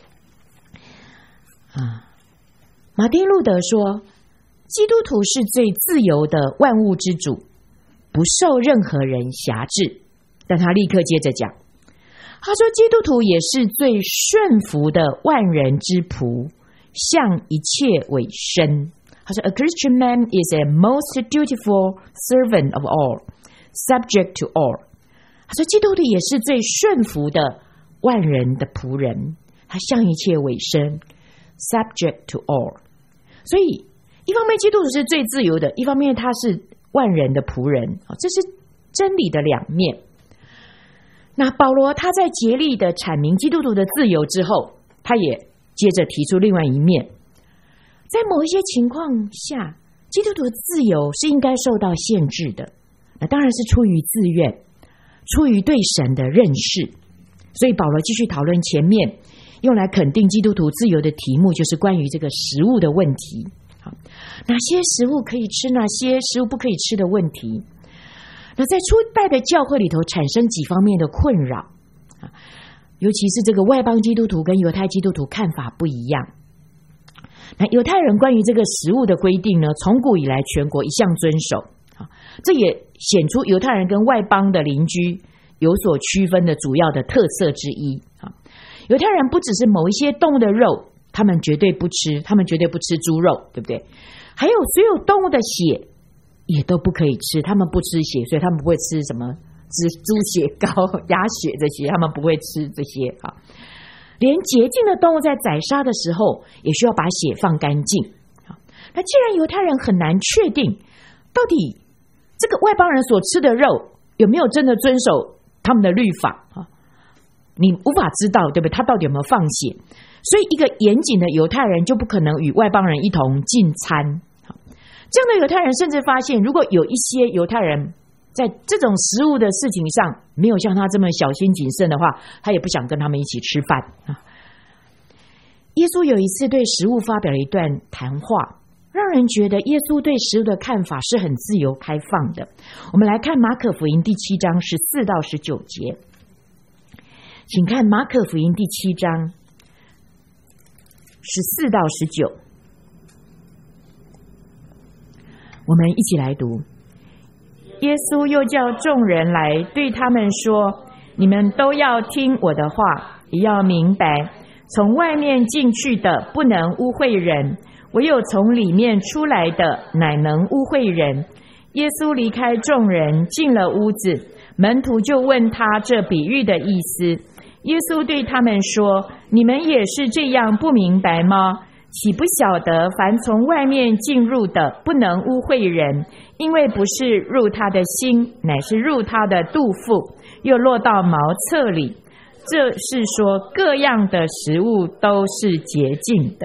啊，马丁路德说，基督徒是最自由的万物之主，不受任何人辖制。但他立刻接着讲，他说基督徒也是最顺服的万人之仆，向一切委身。他说 A Christian man is a most dutiful servant of all, subject to all。 他说基督徒也是最顺服的万人的仆人，他向一切委身， subject to all。 所以一方面基督徒是最自由的，一方面他是万人的仆人，这是真理的两面。那保罗他在竭力的阐明基督徒的自由之后，他也接着提出另外一面，在某一些情况下，基督徒的自由是应该受到限制的，那当然是出于自愿，出于对神的认识。所以保罗继续讨论前面用来肯定基督徒自由的题目，就是关于这个食物的问题。好，哪些食物可以吃，哪些食物不可以吃的问题。那在初代的教会里头产生几方面的困扰，尤其是这个外邦基督徒跟犹太基督徒看法不一样。那犹太人关于这个食物的规定呢，从古以来全国一向遵守，这也显出犹太人跟外邦的邻居有所区分的主要的特色之一。犹太人不只是某一些动物的肉他们绝对不吃，他们绝对不吃猪肉，对不对？还有所有动物的血也都不可以吃，他们不吃血，所以他们不会吃什么猪血糕、鸭血这些，他们不会吃这些啊。连洁净的动物在宰杀的时候也需要把血放干净。那既然犹太人很难确定到底这个外邦人所吃的肉有没有真的遵守他们的律法，你无法知道，对不对？他到底有没有放血？所以一个严谨的犹太人就不可能与外邦人一同进餐。这样的犹太人甚至发现，如果有一些犹太人在这种食物的事情上没有像他这么小心谨慎的话，他也不想跟他们一起吃饭。耶稣有一次对食物发表了一段谈话，让人觉得耶稣对食物的看法是很自由开放的。我们来看马可福音第七章十四到十九节，请看马可福音第七章十四到十九，我们一起来读。耶稣又叫众人来，对他们说，你们都要听我的话，也要明白，从外面进去的不能污秽人，唯有从里面出来的乃能污秽人。耶稣离开众人，进了屋子，门徒就问他这比喻的意思。耶稣对他们说，你们也是这样不明白吗？岂不晓得凡从外面进入的不能污秽人，因为不是入他的心，乃是入他的肚腹，又落到茅厕里。这是说各样的食物都是洁净的。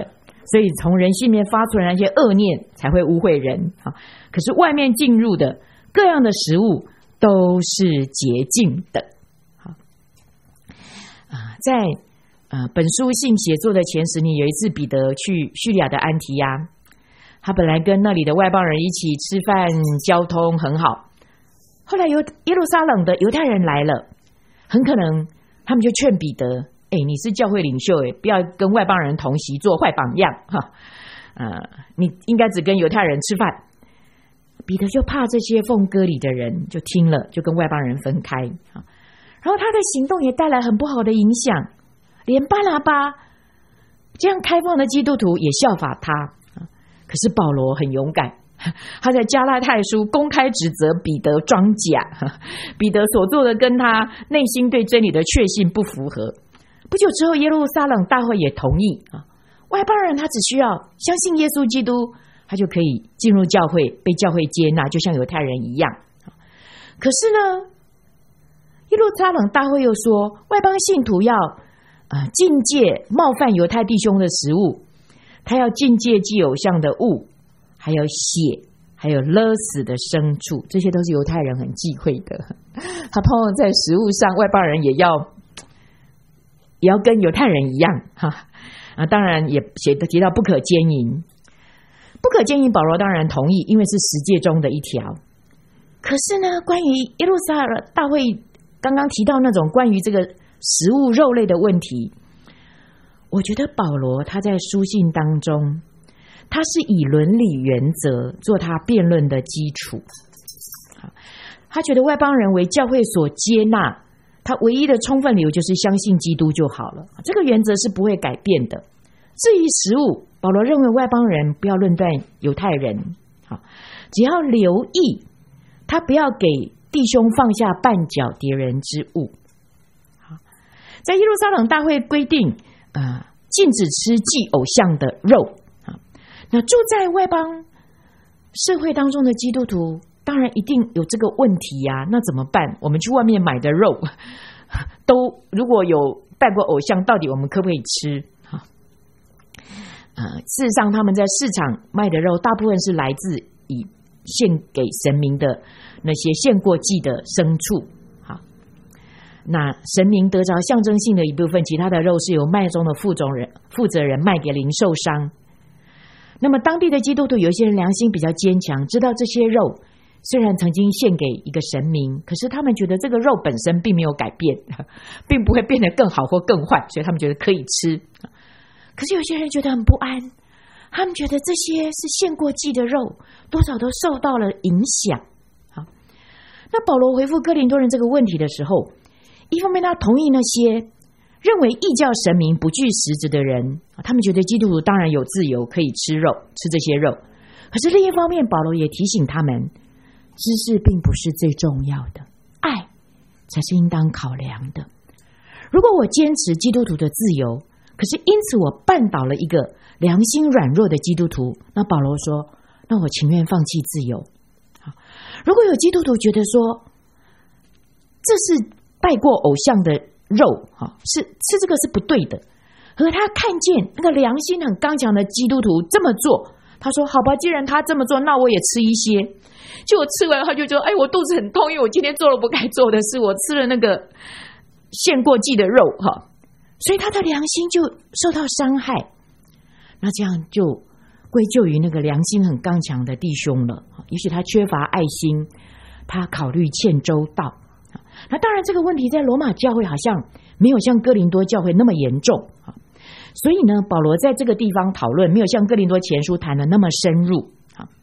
所以从人心里面发出来那些恶念才会污秽人啊。可是外面进入的各样的食物都是洁净的。好啊，在呃本书信写作的前十年，有一次彼得去叙利亚的安提亚，他本来跟那里的外邦人一起吃饭，交通很好。后来有耶路撒冷的犹太人来了，很可能他们就劝彼得：哎，你是教会领袖，哎，不要跟外邦人同席，做坏榜样哈。呃，你应该只跟犹太人吃饭。彼得就怕这些奉割礼的人就听了，就跟外邦人分开啊。然后他的行动也带来很不好的影响，连巴拿巴这样开放的基督徒也效法他。可是保罗很勇敢，他在加拉太书公开指责彼得装假，彼得所做的跟他内心对真理的确信不符合。不久之后，耶路撒冷大会也同意啊，外邦人他只需要相信耶稣基督，他就可以进入教会，被教会接纳，就像犹太人一样。可是呢，耶路撒冷大会又说，外邦信徒要呃禁戒冒犯犹太弟兄的食物，他要禁戒祭偶像的物，还有血，还有勒死的牲畜，这些都是犹太人很忌讳的。他盼望在食物上，外邦人也要也要跟犹太人一样哈啊，当然也写的提到不可奸淫。不可奸淫，保罗当然同意，因为是十诫中的一条。可是呢，关于耶路撒冷大会刚刚提到那种关于这个食物肉类的问题，我觉得保罗他在书信当中，他是以伦理原则做他辩论的基础。他觉得外邦人为教会所接纳，他唯一的充分理由就是相信基督就好了，这个原则是不会改变的。至于食物，保罗认为外邦人不要论断犹太人，只要留意他不要给弟兄放下绊脚跌人之物。在耶路撒冷大会规定呃，禁止吃祭偶像的肉，那住在外邦社会当中的基督徒当然一定有这个问题呀、啊，那怎么办？我们去外面买的肉都如果有拜过偶像，到底我们可不可以吃？呃，事实上他们在市场卖的肉大部分是来自以献给神明的那些献过祭的牲畜，好，那神明得着象征性的一部分，其他的肉是由卖中的负责人负责人卖给零售商。那么当地的基督徒有一些人良心比较坚强，知道这些肉虽然曾经献给一个神明，可是他们觉得这个肉本身并没有改变，并不会变得更好或更坏，所以他们觉得可以吃。可是有些人觉得很不安，他们觉得这些是献过祭的肉，多少都受到了影响。好，那保罗回复哥林多人这个问题的时候，一方面他同意那些认为异教神明不具实质的人，他们觉得基督徒当然有自由可以吃肉，吃这些肉。可是另一方面，保罗也提醒他们，知识并不是最重要的，爱才是应当考量的。如果我坚持基督徒的自由，可是因此我绊倒了一个良心软弱的基督徒，那保罗说，那我情愿放弃自由。如果有基督徒觉得说这是拜过偶像的肉，是吃这个是不对的，可他看见那个良心很刚强的基督徒这么做，他说好吧，既然他这么做，那我也吃一些。结果吃完他就说，哎，我肚子很痛，因为我今天做了不该做的事，我吃了那个献过祭的肉哈。所以他的良心就受到伤害，那这样就归咎于那个良心很刚强的弟兄了。也许他缺乏爱心，他考虑欠周到。那当然这个问题在罗马教会好像没有像哥林多教会那么严重，所以呢，保罗在这个地方讨论没有像哥林多前书谈的那么深入。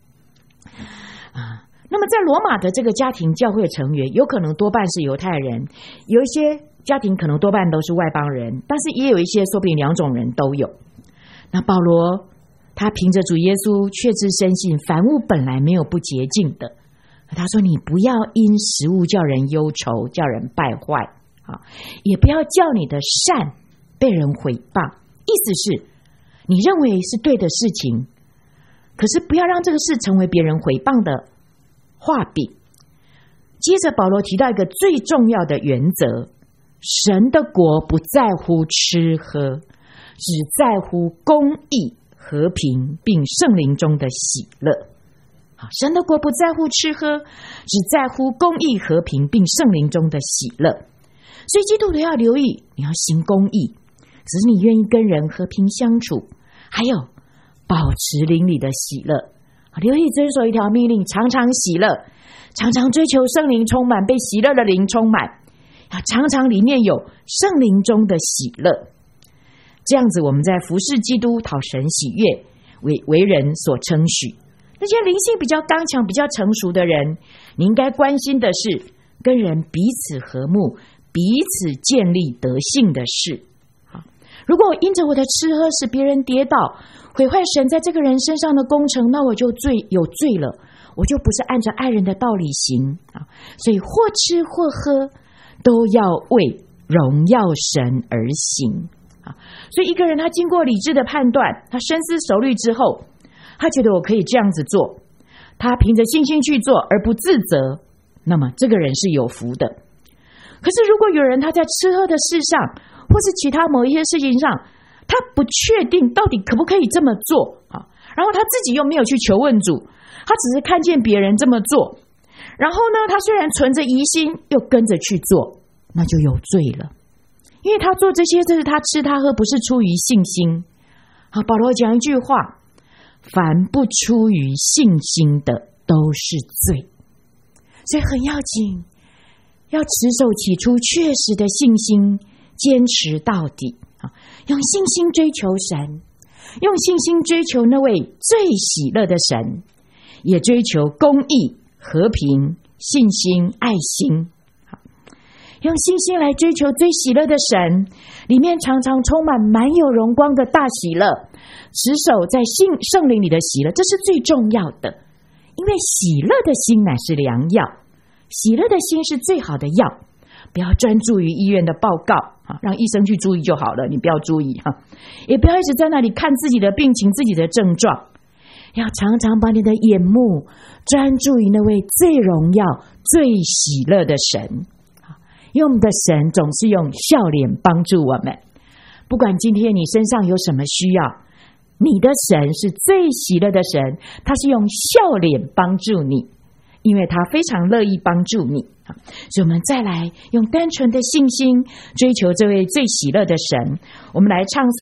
那么在罗马的这个家庭教会成员有可能多半是犹太人，有一些家庭可能多半都是外邦人，但是也有一些说不定两种人都有。那保罗他凭着主耶稣确知深信凡物本来没有不洁净的，他说你不要因食物叫人忧愁，叫人败坏，也不要叫你的善被人毁谤。意思是你认为是对的事情，可是不要让这个事成为别人毁谤的画饼。接着保罗提到一个最重要的原则，神的国不在乎吃喝，只在乎公义和平，并圣灵中的喜乐。好，神的国不在乎吃喝，只在乎公义、和平，并圣灵中的喜乐。所以基督徒要留意，你要行公义，只是你愿意跟人和平相处，还有保持灵里的喜乐。留意遵守一条命令，常常喜乐，常常追求圣灵充满，被喜乐的灵充满，要常常里面有圣灵中的喜乐。这样子我们在服侍基督，讨神喜悦，为为人所称许。那些灵性比较刚强、比较成熟的人，你应该关心的是跟人彼此和睦，彼此建立德性的事。好，如果因着我的吃喝使别人跌倒，毁坏神在这个人身上的工程，那我就罪有罪了，我就不是按着爱人的道理行啊。所以或吃或喝，都要为荣耀神而行啊。所以一个人他经过理智的判断，他深思熟虑之后，他觉得我可以这样子做，他凭着信心去做而不自责，那么这个人是有福的。可是如果有人他在吃喝的事上，或是其他某一些事情上，他不确定到底可不可以这么做啊，然后他自己又没有去求问主，他只是看见别人这么做，然后呢，他虽然存着疑心，又跟着去做，那就有罪了。因为他做这些，这是他吃他喝，不是出于信心。好，保罗讲一句话，凡不出于信心的都是罪。所以很要紧，要持守起初确实的信心，坚持到底啊！用信心追求神，用信心追求那位最喜乐的神，也追求公义、和平、信心、爱心。用信心来追求最喜乐的神，里面常常充满满有荣光的大喜乐，持守在信圣灵里的喜乐，这是最重要的。因为喜乐的心乃是良药，喜乐的心是最好的药。不要专注于医院的报告，让医生去注意就好了，你不要注意，也不要一直在那里看自己的病情、自己的症状，要常常把你的眼目专注于那位最荣耀、最喜乐的神。因为我们的神总是用笑脸帮助我们，不管今天你身上有什么需要，你的神是最喜乐的神，他是用笑脸帮助你，因为他非常乐意帮助你。所以我们再来用单纯的信心追求这位最喜乐的神。我们来唱